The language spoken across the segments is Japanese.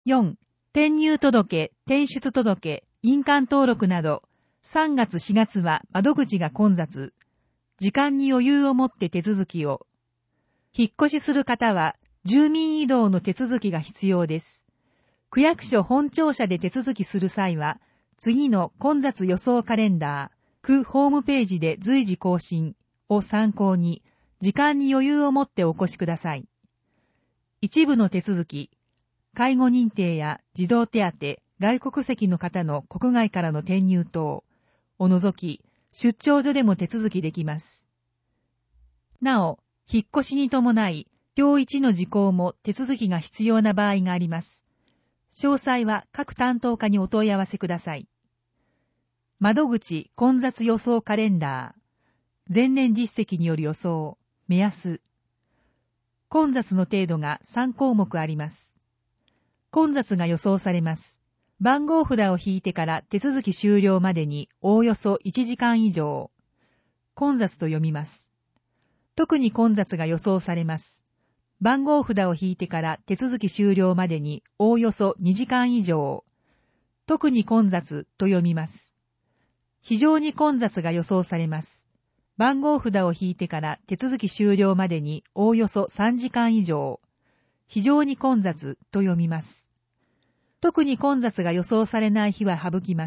4、転入届、転出届、印鑑登録など、3月4月は窓口が混雑。時間に余裕を持って手続きを。引っ越しする方は、住民移動の手続きが必要です。区役所本庁舎で手続きする際は、次の混雑予想カレンダー、区ホームページで随時更新を参考に、時間に余裕を持ってお越しください。一部の手続き、介護認定や児童手当、外国籍の方の国外からの転入等を除き、出張所でも手続きできます。なお、引っ越しに伴い、表1の事項も手続きが必要な場合があります。詳細は各担当課にお問い合わせください。窓口混雑予想カレンダー。前年実績による予想、目安。混雑の程度が3項目あります。混雑が予想されます。番号札を引いてから手続き終了までにおおよそ1時間以上。混雑と読みます。特に混雑が予想されます。番号札を引いてから手続き終了までにおおよそ2時間以上。特に混雑と読みます。非常に混雑が予想されます。番号札を引いてから手続き終了までにおおよそ3時間以上。非常に混雑と読みます。特に混雑が予想されない日は省きます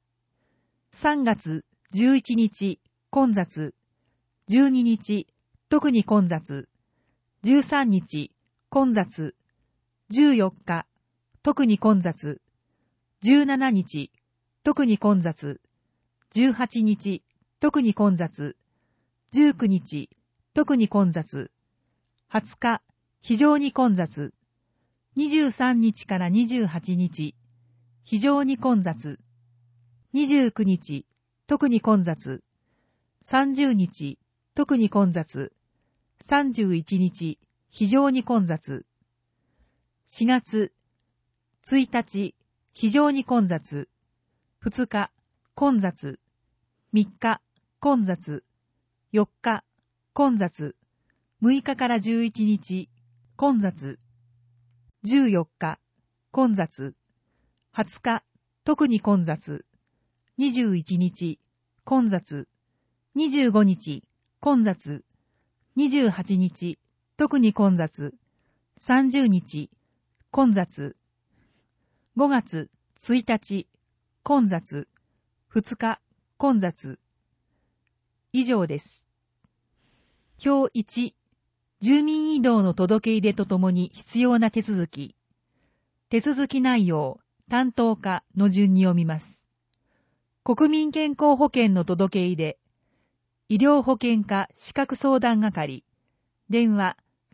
。3月11日、混雑。12日、特に混雑。13日、混雑。14日、特に混雑。17日、特に混雑。18日、特に混雑。19日、特に混雑。20日、非常に混雑。23日から28日、非常に混雑。29日、特に混雑。30日、特に混雑。31日、非常に混雑。4月、1日、非常に混雑。2日、混雑。3日、混雑。4日、混雑。6日から11日、混雑。14日、混雑。20日、特に混雑。21日、混雑。25日、混雑。28日、特に混雑。30日、混雑。5月1日、混雑。2日、混雑。以上です。表1、住民移動の届け入れとともに必要な手続き。手続き内容、担当課の順に読みます。国民健康保険の届け入れ。医療保険課資格相談係。電話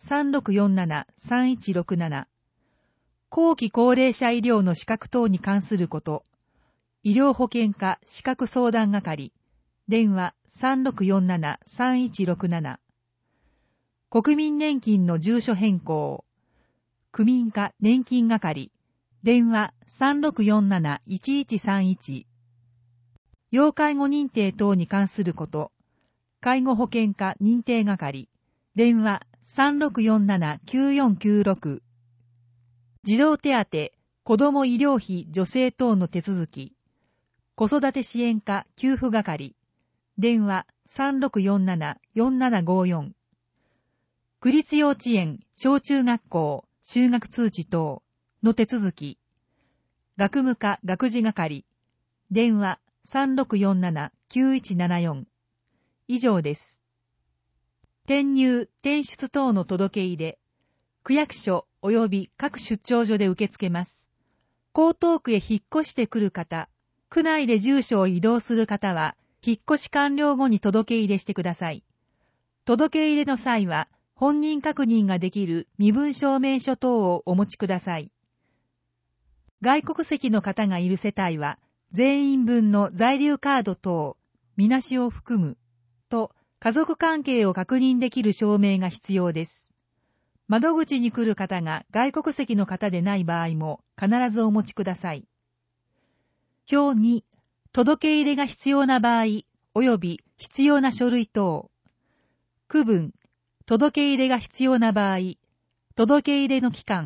3647-3167。後期高齢者医療の資格等に関すること。医療保険課資格相談係。電話 3647-3167。国民年金の住所変更。区民課年金係。電話 3647-1131。要介護認定等に関すること。介護保険課認定係。電話 3647-9496。児童手当、子ども医療費助成等の手続き。子育て支援課給付係。電話 3647-4754。区立幼稚園、小中学校、就学通知等の手続き。学務課学事係。電話 3647-9174。以上です。転入、転出等の届け入れ。区役所及び各出張所で受け付けます。江東区へ引っ越してくる方、区内で住所を移動する方は、引っ越し完了後に届け入れしてください。届け入れの際は、本人確認ができる身分証明書等をお持ちください。外国籍の方がいる世帯は、全員分の在留カード等、みなしを含む、と家族関係を確認できる証明が必要です。窓口に来る方が外国籍の方でない場合も必ずお持ちください。表2、届け入れが必要な場合、及び必要な書類等。区分、届け入れが必要な場合、届け入れの期間、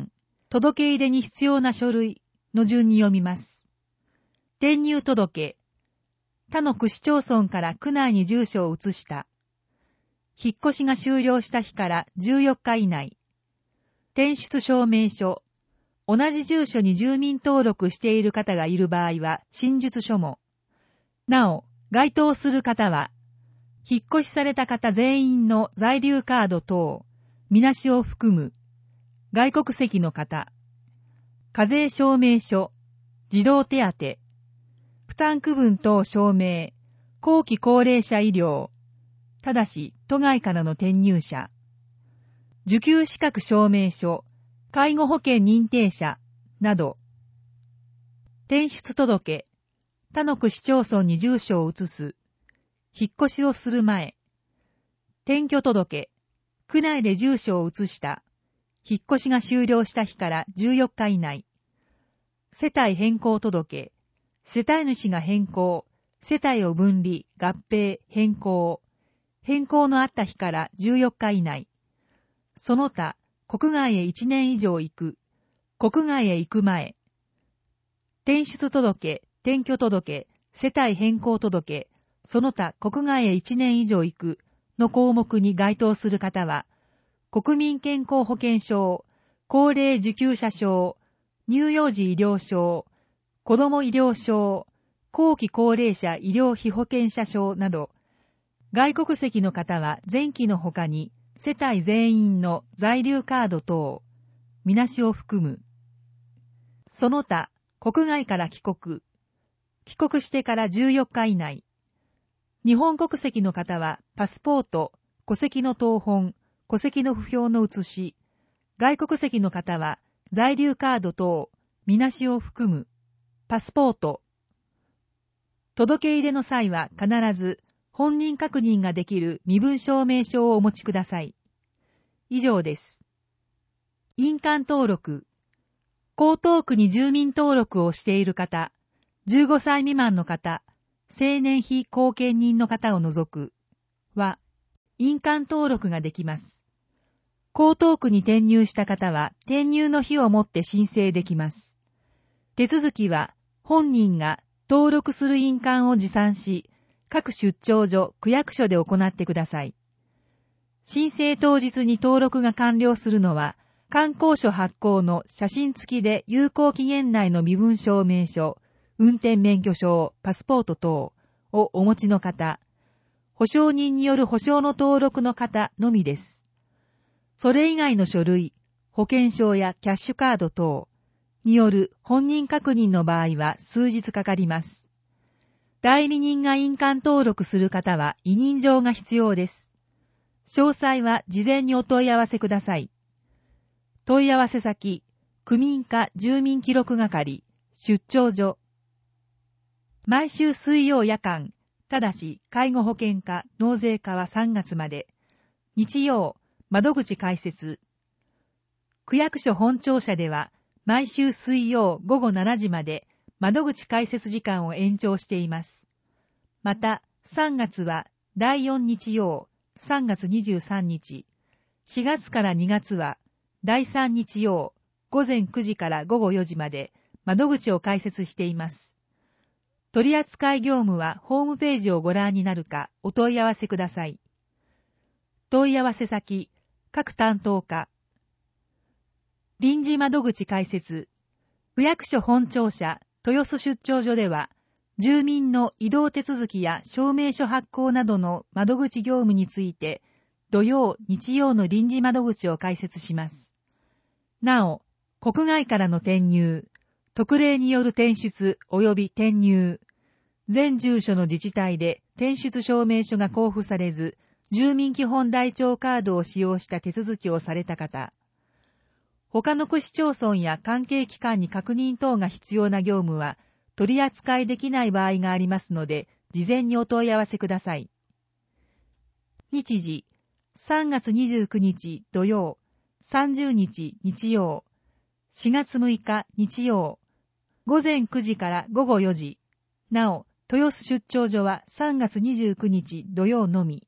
届け入れに必要な書類の順に読みます。転入届。他の区市町村から区内に住所を移した。引っ越しが終了した日から14日以内。転出証明書。同じ住所に住民登録している方がいる場合は、新述書も。なお、該当する方は、引っ越しされた方全員の在留カード等、みなしを含む、外国籍の方、課税証明書、児童手当、負担区分等証明、後期高齢者医療、ただし都外からの転入者、受給資格証明書、介護保険認定者など、転出届、他の区市町村に住所を移す、引っ越しをする前、転居届、区内で住所を移した、引っ越しが終了した日から14日以内、世帯変更届、世帯主が変更、世帯を分離、合併、変更のあった日から14日以内、その他、国外へ1年以上行く、国外へ行く前、転出届、転居届、世帯変更届、その他国外へ1年以上行くの項目に該当する方は、国民健康保険証、高齢受給者証、乳幼児医療証、子ども医療証、後期高齢者医療費保険者証など、外国籍の方は前期の他に世帯全員の在留カード等、みなしを含む。その他、国外から帰国してから14日以内、日本国籍の方はパスポート、戸籍の謄本、戸籍の不評の写し、外国籍の方は在留カード等、みなしを含む、パスポート。届け入れの際は必ず本人確認ができる身分証明書をお持ちください。以上です。印鑑登録。江東区に住民登録をしている方、15歳未満の方、成年非後見人の方を除くは、印鑑登録ができます。江東区に転入した方は、転入の日をもって申請できます。手続きは、本人が登録する印鑑を持参し、各出張所、区役所で行ってください。申請当日に登録が完了するのは、観光所発行の写真付きで有効期限内の身分証明書、運転免許証、パスポート等をお持ちの方、保証人による保証の登録の方のみです。それ以外の書類、保険証やキャッシュカード等による本人確認の場合は数日かかります。代理人が印鑑登録する方は委任状が必要です。詳細は事前にお問い合わせください。問い合わせ先、区民課住民記録係、出張所。毎週水曜夜間、ただし介護保険課、納税課は3月まで。日曜、窓口開設。区役所本庁舎では、毎週水曜午後7時まで窓口開設時間を延長しています。また、3月は第4日曜、3月23日、4月から2月は第3日曜、午前9時から午後4時まで窓口を開設しています。取扱業務はホームページをご覧になるかお問い合わせください。問い合わせ先、各担当課。臨時窓口開設。区役所本庁舎、豊洲出張所では、住民の移動手続きや証明書発行などの窓口業務について、土曜、日曜の臨時窓口を開設します。なお、国外からの転入、特例による転出及び転入、全住所の自治体で転出証明書が交付されず、住民基本台帳カードを使用した手続きをされた方、他の区市町村や関係機関に確認等が必要な業務は取り扱いできない場合がありますので、事前にお問い合わせください。日時、3月29日土曜、30日日曜、4月6日日曜、午前9時から午後4時。なお、豊洲出張所は3月29日土曜のみ。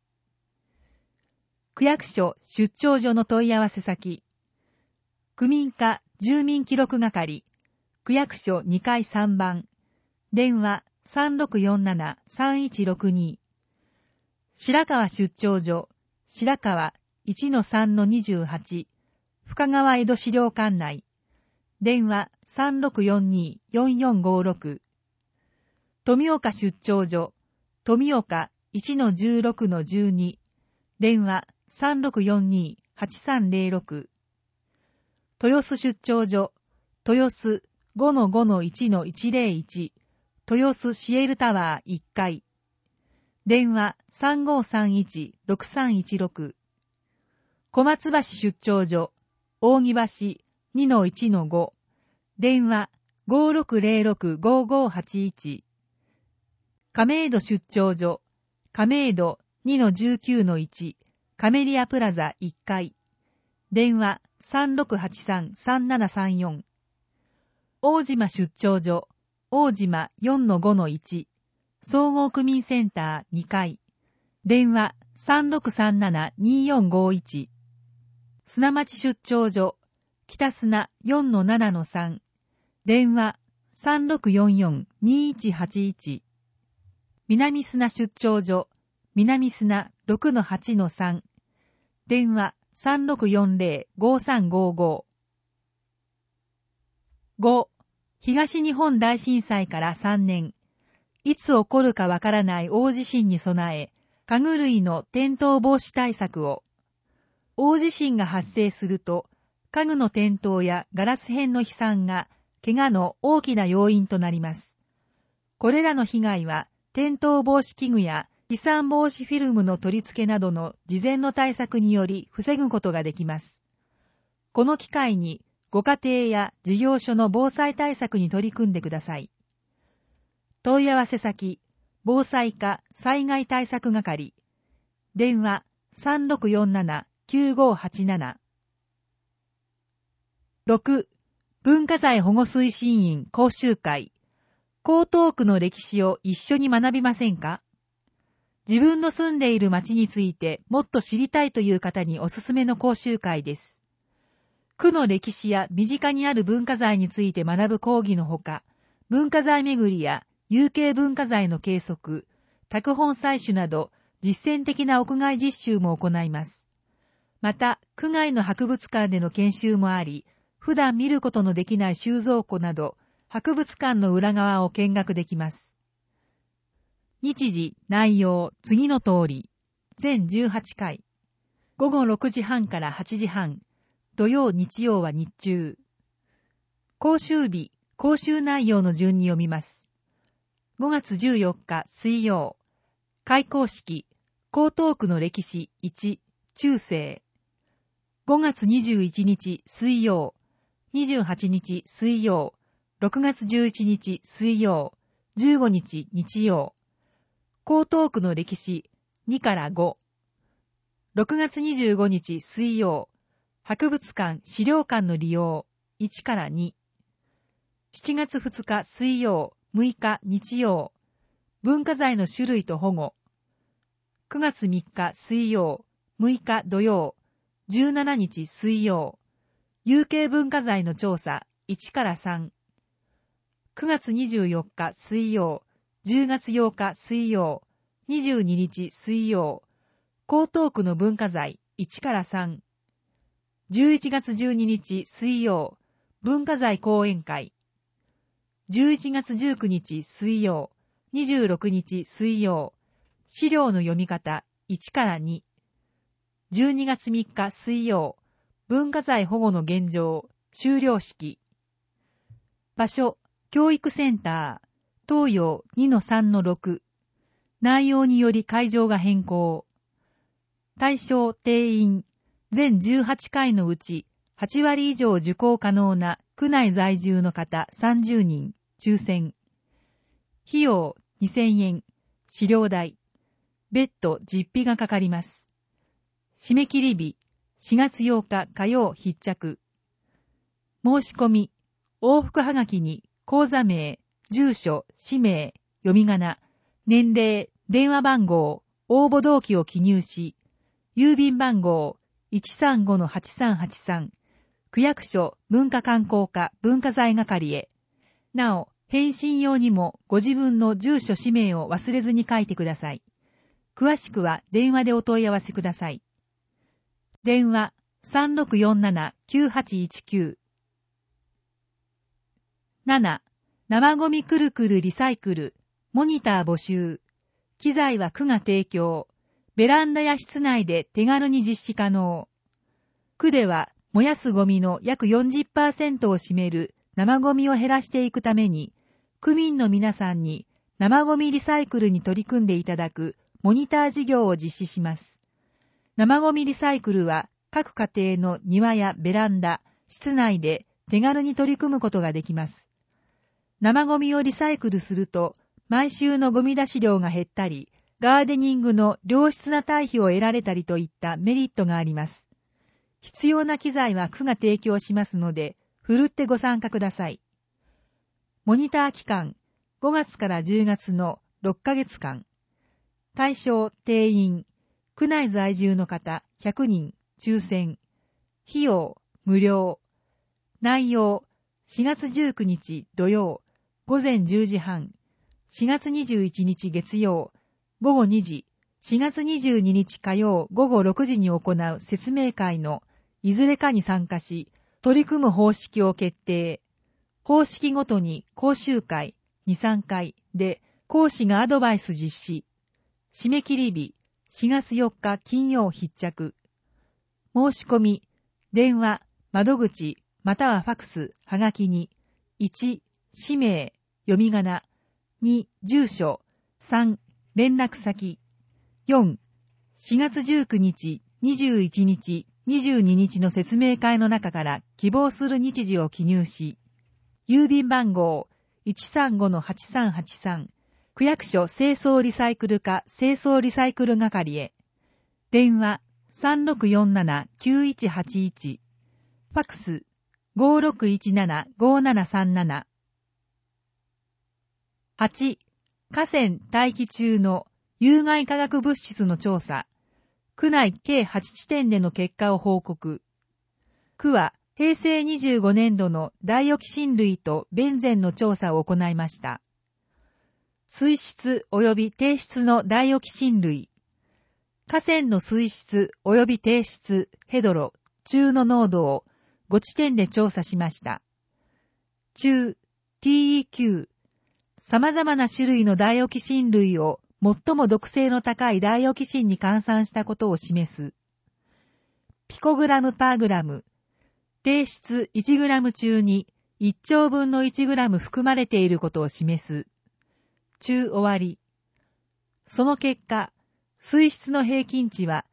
区役所出張所の問い合わせ先。区民課住民記録係、区役所2階3番、電話 3647-3162。白川出張所、白川 1-3-28、深川江戸資料館内、電話 3642-4456。富岡出張所、富岡 1-16-12、電話 3642-8306。豊洲出張所、豊洲 5-5-1-101、豊洲シエルタワー1階。電話 3531-6316。小松橋出張所、扇橋 2-1-5。電話 5606-5581。亀戸出張所、亀戸 2-19-1、カメリアプラザ1階。電話 3683-3734。大島出張所、大島 4-5-1、総合区民センター2階。電話 3637-2451。砂町出張所、北砂 4-7-3。電話 3644-2181。南砂出張所、南砂 6-8-3。電話 3640-5355。5. 東日本大震災から3年。いつ起こるかわからない大地震に備え、家具類の転倒防止対策を。大地震が発生すると、家具の転倒やガラス片の飛散が怪我の大きな要因となります。これらの被害は、転倒防止器具や飛散防止フィルムの取り付けなどの事前の対策により防ぐことができます。この機会にご家庭や事業所の防災対策に取り組んでください。問い合わせ先、防災課災害対策係、電話 3647-9587。6. 文化財保護推進員講習会。江東区の歴史を一緒に学びませんか？自分の住んでいる町についてもっと知りたいという方におすすめの講習会です。区の歴史や身近にある文化財について学ぶ講義のほか、文化財巡りや有形文化財の計測、拓本採取など実践的な屋外実習も行います。また、区外の博物館での研修もあり、普段見ることのできない収蔵庫など、博物館の裏側を見学できます。日時、内容、次の通り。全18回。午後6時半から8時半。土曜日曜は日中。講習日、講習内容の順に読みます。5月14日水曜。開講式、江東区の歴史1、中世。5月21日水曜。28日水曜。6月11日水曜。15日日曜。江東区の歴史2から5。6月25日水曜。博物館資料館の利用1から2。7月2日水曜。6日日曜。文化財の種類と保護。9月3日水曜。6日土曜。17日水曜。有形文化財の調査1から3。9月24日水曜。10月8日水曜。22日水曜。江東区の文化財1から3。11月12日水曜。文化財講演会。11月19日水曜。26日水曜。資料の読み方1から2。12月3日水曜。文化財保護の現状修了式。場所、教育センター。東洋 2-3-6。内容により会場が変更。対象定員。全18回のうち8割以上受講可能な区内在住の方30人。抽選。費用2000円。資料代。別途実費がかかります。締め切り日。4月8日火曜必着。申し込み。往復はがきに口座名、住所、氏名、読み仮名、年齢、電話番号、応募動機を記入し、郵便番号 135-8383、 区役所文化観光課文化財係へ。なお、返信用にもご自分の住所氏名を忘れずに書いてください。詳しくは電話でお問い合わせください。電話 3647-9819。7. 生ゴミくるくるリサイクル、モニター募集。機材は区が提供。ベランダや室内で手軽に実施可能。区では燃やすゴミの約 40% を占める生ゴミを減らしていくために、区民の皆さんに生ゴミリサイクルに取り組んでいただくモニター事業を実施します。生ゴミリサイクルは各家庭の庭やベランダ、室内で手軽に取り組むことができます。生ゴミをリサイクルすると、毎週のゴミ出し量が減ったり、ガーデニングの良質な堆肥を得られたりといったメリットがあります。必要な機材は区が提供しますので、ふるってご参加ください。モニター期間、5月から10月の6ヶ月間。対象、定員、区内在住の方100人、抽選。費用、無料。内容、4月19日土曜、午前10時半。4月21日月曜、午後2時。4月22日火曜午後6時に行う説明会のいずれかに参加し、取り組む方式を決定。方式ごとに講習会2、3回で講師がアドバイス実施。締め切り日4月4日金曜必着。申し込み、電話、窓口、またはファクス、はがきに、1、氏名、読み仮名、2、住所、3、連絡先、4、4月19日、21日、22日の説明会の中から希望する日時を記入し、郵便番号 135-8383 区役所清掃リサイクル課清掃リサイクル係へ。電話 3647-9181 ファクス 5617-5737。 8. 河川大気中の有害化学物質の調査。区内計8地点での結果を報告。区は平成25年度のダイオキシン類とベンゼンの調査を行いました。水質及び低質のダイオキシン類。河川の水質及び低質、ヘドロ、中の濃度を5地点で調査しました。中、TEQ、様々な種類のダイオキシン類を最も毒性の高いダイオキシンに換算したことを示す。ピコグラムパーグラム、低質1グラム中に1兆分の1グラム含まれていることを示す。中終わり。その結果、水質の平均値は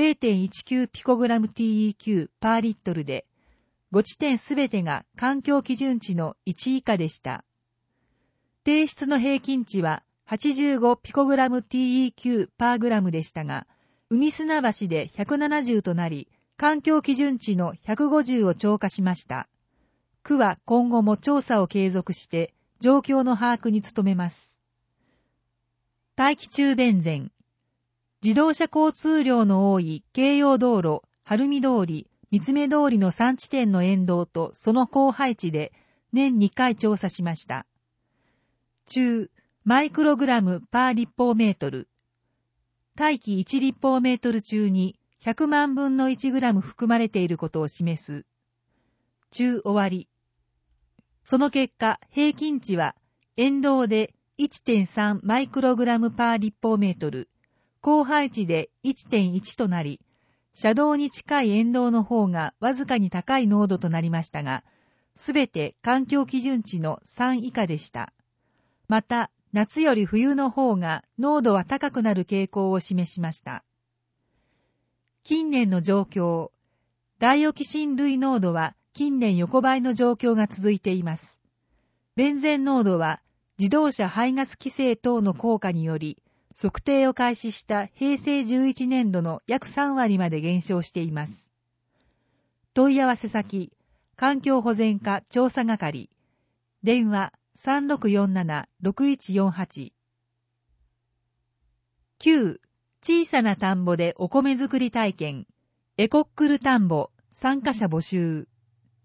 0.19 ピコグラム TEQ パーリットルで、5地点すべてが環境基準値の1以下でした。低質の平均値は85ピコグラム TEQ パーグラムでしたが、海砂橋で170となり、環境基準値の150を超過しました。区は今後も調査を継続して、状況の把握に努めます。大気中ベンゼン。自動車交通量の多い京葉道路、晴海通り、三つ目通りの3地点の沿道とその広配地で年2回調査しました。中、マイクログラムパー立方メートル。大気1立方メートル中に100万分の1グラム含まれていることを示す。中終わり。その結果、平均値は沿道で 1.3 マイクログラムパー立方メートル、広配地で 1.1 となり、車道に近い沿道の方がわずかに高い濃度となりましたが、すべて環境基準値の3以下でした。また、夏より冬の方が濃度は高くなる傾向を示しました。近年の状況。ダイオキシン類濃度は近年横ばいの状況が続いています。ベンゼン濃度は自動車排ガス規制等の効果により、測定を開始した平成11年度の約3割まで減少しています。問い合わせ先、環境保全課調査係、電話 3647-6148。9. 小さな田んぼでお米作り体験、エコックル田んぼ参加者募集。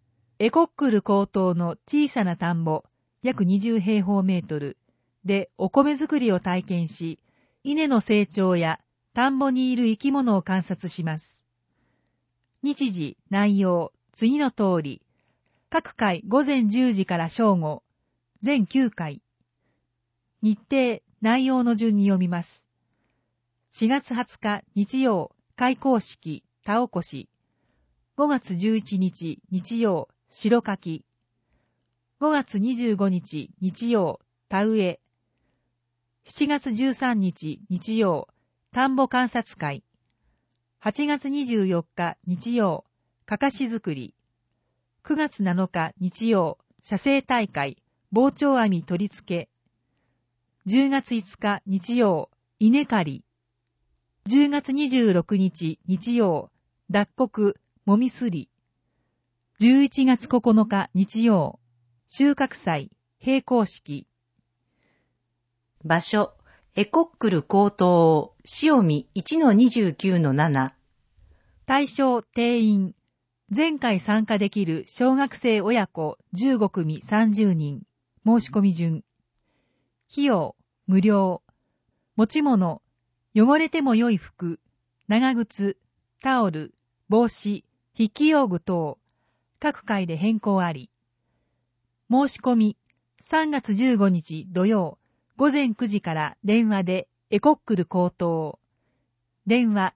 エコックル高等の小さな田んぼ、約20平方メートルでお米作りを体験し、稲の成長や田んぼにいる生き物を観察します。日時、内容、次の通り。各回午前10時から正午、全9回。日程、内容の順に読みます。4月20日日曜、開講式、田起こし。5月11日日曜、白かき。5月25日日曜、田植え。7月13日日曜、田んぼ観察会。8月24日日曜、かかし作り。9月7日日曜、写生大会、包丁編み取り付け。10月5日日曜、稲刈り。10月26日日曜、脱穀、もみすり。11月9日日曜、収穫祭、閉校式。 場所、エコックル高等、塩見 1-29-7。 対象、定員。前回参加できる小学生親子15組30人。申し込み順。費用、無料。持ち物、汚れても良い服、長靴、タオル、帽子、筆記用具等。各回で変更あり。申し込み、3月15日土曜、午前9時から電話でエコックル高等。電話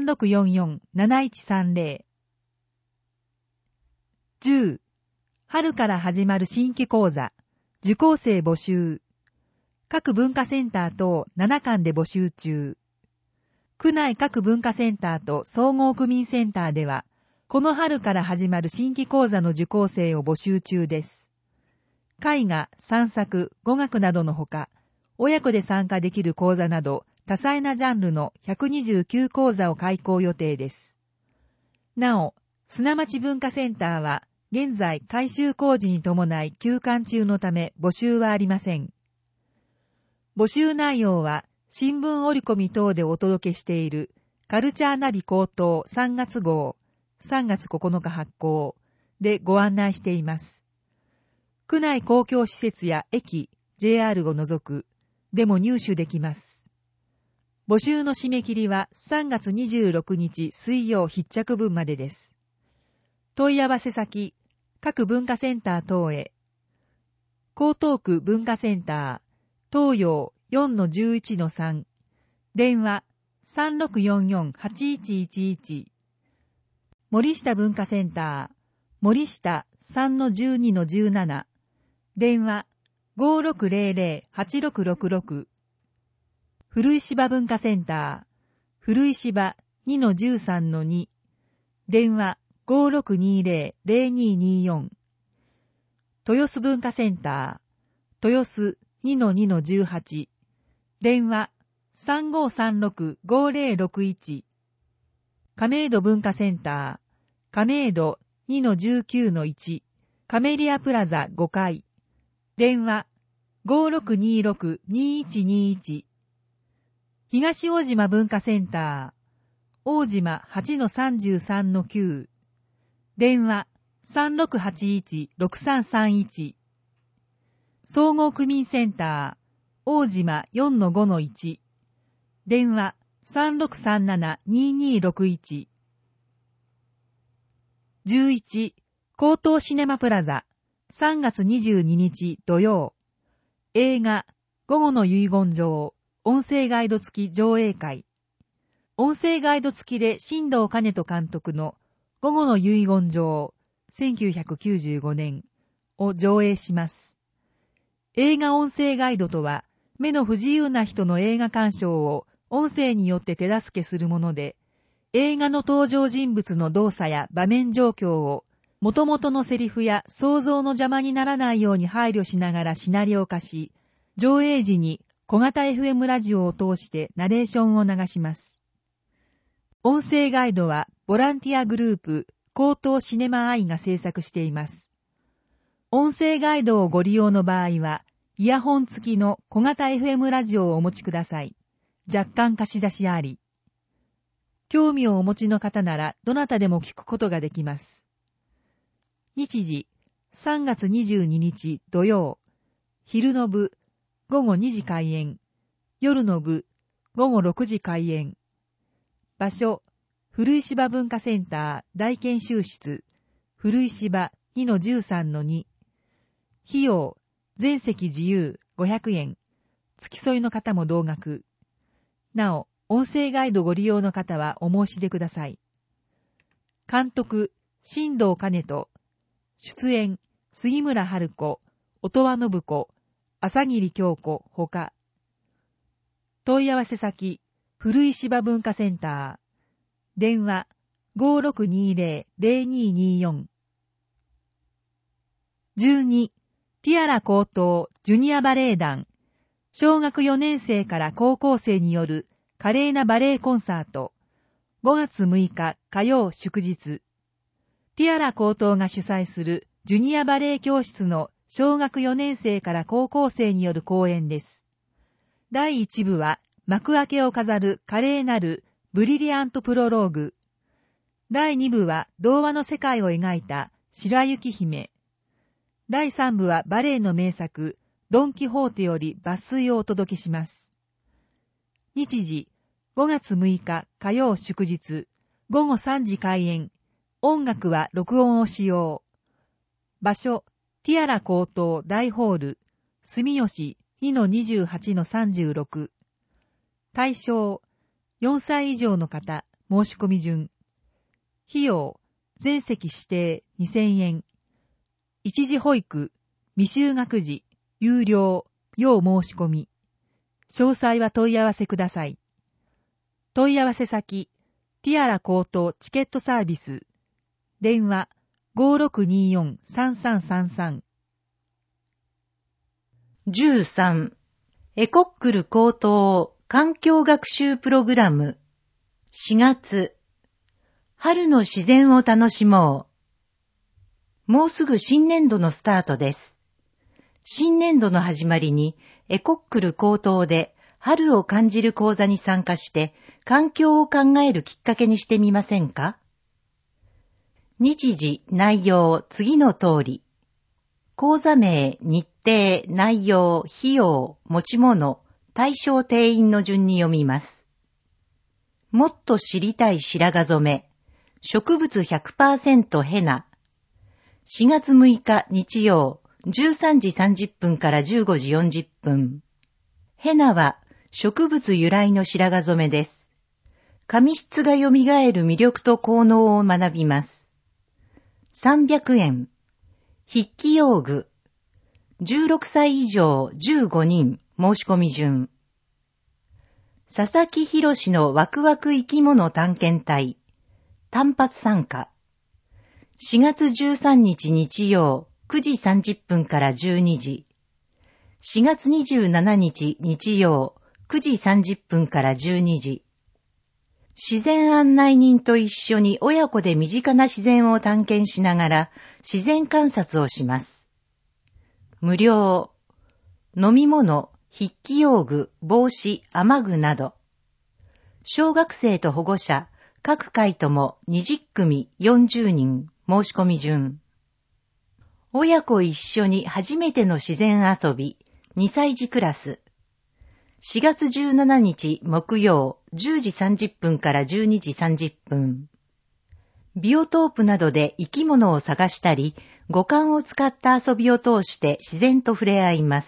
3644-7130。10. 春から始まる新規講座、受講生募集。各文化センター等7館で募集中。区内各文化センターと総合区民センターでは、この春から始まる新規講座の受講生を募集中です。絵画、散策、語学などのほか、親子で参加できる講座など、多彩なジャンルの129講座を開講予定です。なお、砂町文化センターは、現在改修工事に伴い休館中のため募集はありません。募集内容は、新聞折り込み等でお届けしている、カルチャーナビ高等3月号、3月9日発行でご案内しています。区内公共施設や駅、JR を除く、でも入手できます。募集の締め切りは3月26日水曜必着分までです。問い合わせ先、各文化センター等へ。江東区文化センター、東洋 4-11-3、電話 3644-8111。森下文化センター、森下 3-12-17、電話 5600-8666。古石場文化センター、古石場 2-13-2、電話 5620-0224。豊洲文化センター、豊洲 2-2-18、電話 3536-5061。亀戸文化センター、亀戸 2-19-1、カメリアプラザ5階、電話 5626-2121。東大島文化センター、大島 8-33-9、電話 3681-6331。総合区民センター、大島 4-5-1、電話 3637-2261。11. 江東シネマプラザ、3月22日土曜。映画、午後の遺言状、音声ガイド付き上映会。音声ガイド付きで新藤兼人監督の午後の遺言状、1995年を上映します。映画音声ガイドとは、目の不自由な人の映画鑑賞を音声によって手助けするもので、映画の登場人物の動作や場面状況を、元々のセリフや想像の邪魔にならないように配慮しながらシナリオ化し、上映時に小型 FM ラジオを通してナレーションを流します。音声ガイドはボランティアグループ、江東シネマアイが制作しています。音声ガイドをご利用の場合は、イヤホン付きの小型 FM ラジオをお持ちください。若干貸し出しあり。興味をお持ちの方ならどなたでも聞くことができます。日時、 3月22日土曜、昼の部、午後2時開演、夜の部、午後6時開演。場所、古石場文化センター大研修室、古石場 2-13-2。費用、全席自由500円。付き添いの方も同額。なお、音声ガイドご利用の方はお申し出ください。監督、新藤兼人。出演、杉村春子、音羽信子、朝霧京子ほか。問い合わせ先、古石場文化センター。電話、5620-0224。12、ティアラ高等ジュニアバレエ団。小学4年生から高校生による華麗なバレエコンサート。5月6日火曜祝日。ティアラ高等が主催するジュニアバレエ教室の小学4年生から高校生による公演です。第1部は幕開けを飾る華麗なるブリリアントプロローグ。第2部は童話の世界を描いた白雪姫。第3部はバレエの名作ドンキホーテより抜粋をお届けします。日時、5月6日火曜祝日、午後3時開演。音楽は録音を使用。場所、ティアラ高等大ホール、住吉 2-28-36。対象、4歳以上の方、申し込み順。費用、全席指定2000円。一時保育、未就学児、有料、要申し込み。詳細は問い合わせください。問い合わせ先、ティアラ高等チケットサービス。電話、5624-3333。 13、エコックル高等環境学習プログラム。4月、春の自然を楽しもう。もうすぐ新年度のスタートです。新年度の始まりにエコックル高等で春を感じる講座に参加して環境を考えるきっかけにしてみませんか？日時、内容、次の通り。講座名、日程、内容、費用、持ち物、対象定員の順に読みます。もっと知りたい白髪染め。植物 100% ヘナ。4月6日日曜、13時30分から15時40分。ヘナは植物由来の白髪染めです。髪質が蘇る魅力と効能を学びます。300円。筆記用具。16歳以上15人申し込み順。佐々木博のワクワク生き物探検隊。単発参加。4月13日日曜9時30分から12時。4月27日日曜9時30分から12時。自然案内人と一緒に親子で身近な自然を探検しながら自然観察をします。無料。飲み物、筆記用具、帽子、雨具など。小学生と保護者、各回とも20組40人申し込み順。親子一緒に初めての自然遊び、2歳児クラス。4月17日木曜10時30分から12時30分。ビオトープなどで生き物を探したり、五感を使った遊びを通して自然と触れ合います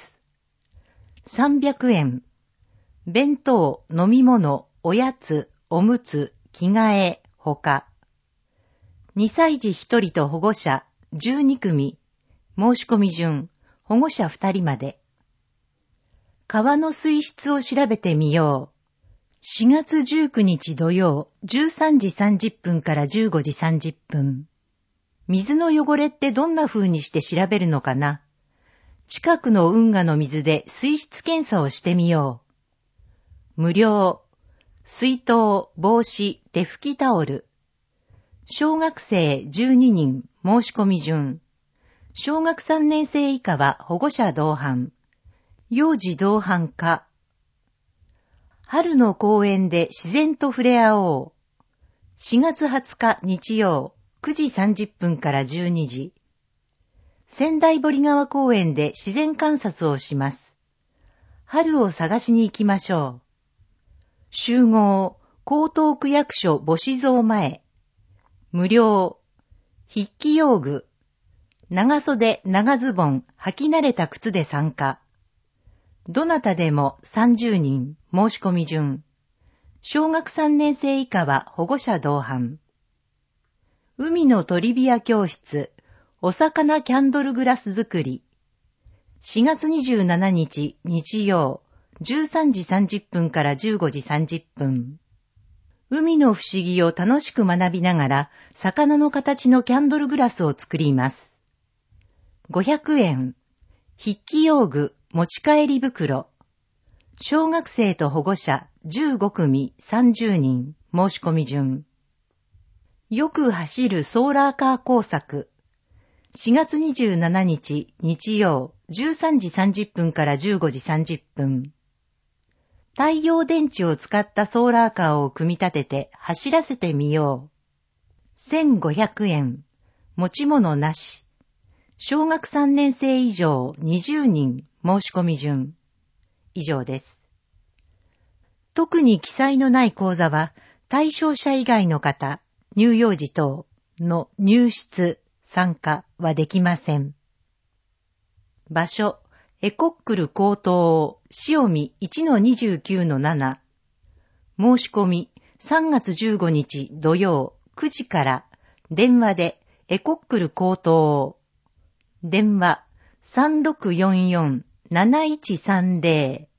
。300円。弁当、飲み物、おやつ、おむつ、着替え、ほか。2歳児1人と保護者12組。申し込み順、保護者2人まで。川の水質を調べてみよう。4月19日土曜、13時30分から15時30分。水の汚れってどんな風にして調べるのかな？近くの運河の水で水質検査をしてみよう。無料。水筒、帽子、手拭きタオル。小学生12人、申し込み順。小学3年生以下は保護者同伴。幼児同伴か。春の公園で自然と触れ合おう。4月20日日曜9時30分から12時。 仙台堀川公園で自然観察をします。春を探しに行きましょう。集合、江東区役所母子像前。無料。筆記用具。長袖、長ズボン、履き慣れた靴で参加。どなたでも30人、申し込み順。小学3年生以下は保護者同伴。海のトリビア教室、お魚キャンドルグラス作り。4月27日日曜、13時30分から15時30分。海の不思議を楽しく学びながら、魚の形のキャンドルグラスを作ります。500円。筆記用具、持ち帰り袋。小学生と保護者15組30人、申し込み順。よく走るソーラーカー工作。4月27日日曜、13時30分から15時30分。太陽電池を使ったソーラーカーを組み立てて走らせてみよう。1500円。持ち物なし。小学3年生以上20人申し込み順。以上です。特に記載のない講座は対象者以外の方、乳幼児等の入室、参加はできません。場所、エコックル高等塩見 1-29-7。申し込み3月15日土曜9時から電話でエコックル高等。電話 3644-7130